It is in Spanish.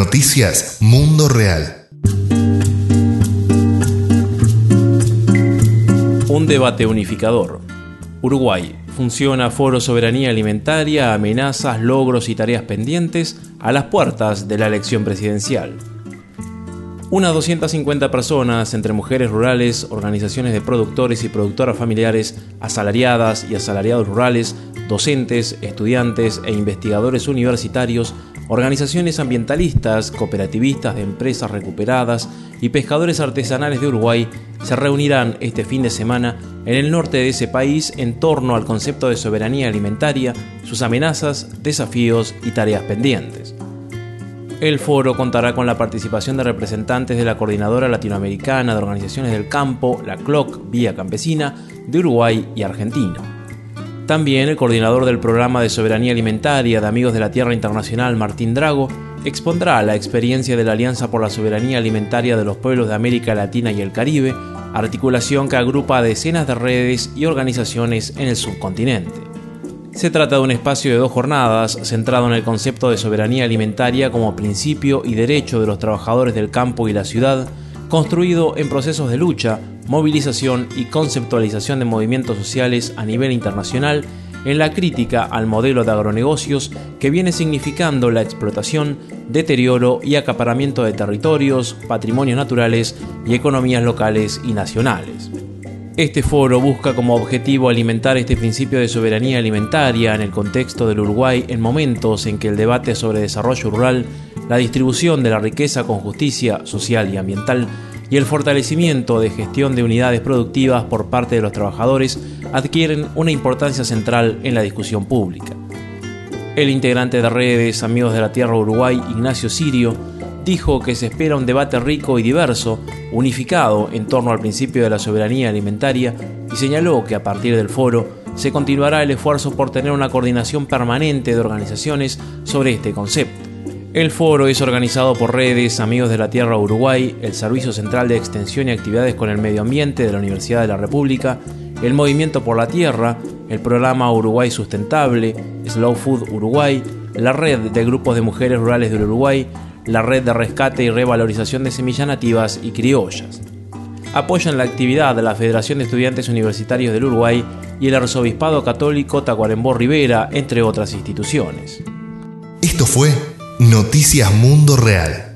Noticias Mundo Real. Un debate unificador. Uruguay. Funciona Foro Soberanía Alimentaria, amenazas, logros y tareas pendientes a las puertas de la elección presidencial. Unas 250 personas, entre mujeres rurales, organizaciones de productores y productoras familiares, asalariadas y asalariados rurales, docentes, estudiantes e investigadores universitarios, organizaciones ambientalistas, cooperativistas de empresas recuperadas y pescadores artesanales de Uruguay se reunirán este fin de semana en el norte de ese país en torno al concepto de soberanía alimentaria, sus amenazas, desafíos y tareas pendientes. El foro contará con la participación de representantes de la Coordinadora Latinoamericana de Organizaciones del Campo, la CLOC, Vía Campesina, de Uruguay y Argentina. También el coordinador del Programa de Soberanía Alimentaria de Amigos de la Tierra Internacional, Martín Drago, expondrá la experiencia de la Alianza por la Soberanía Alimentaria de los Pueblos de América Latina y el Caribe, articulación que agrupa a decenas de redes y organizaciones en el subcontinente. Se trata de un espacio de 2 jornadas centrado en el concepto de soberanía alimentaria como principio y derecho de los trabajadores del campo y la ciudad, construido en procesos de lucha, movilización y conceptualización de movimientos sociales a nivel internacional en la crítica al modelo de agronegocios que viene significando la explotación, deterioro y acaparamiento de territorios, patrimonios naturales y economías locales y nacionales. Este foro busca como objetivo alimentar este principio de soberanía alimentaria en el contexto del Uruguay en momentos en que el debate sobre desarrollo rural, la distribución de la riqueza con justicia social y ambiental y el fortalecimiento de gestión de unidades productivas por parte de los trabajadores adquieren una importancia central en la discusión pública. El integrante de redes Amigos de la Tierra Uruguay, Ignacio Sirio, dijo que se espera un debate rico y diverso, unificado en torno al principio de la soberanía alimentaria, y señaló que a partir del foro se continuará el esfuerzo por tener una coordinación permanente de organizaciones sobre este concepto. El foro es organizado por redes Amigos de la Tierra Uruguay, el Servicio Central de Extensión y Actividades con el Medio Ambiente de la Universidad de la República, el Movimiento por la Tierra, el Programa Uruguay Sustentable, Slow Food Uruguay, la Red de Grupos de Mujeres Rurales del Uruguay, la Red de Rescate y Revalorización de Semillas Nativas y Criollas. Apoyan la actividad de la Federación de Estudiantes Universitarios del Uruguay y el Arzobispado Católico Tacuarembó Rivera, entre otras instituciones. Esto fue Noticias Mundo Real.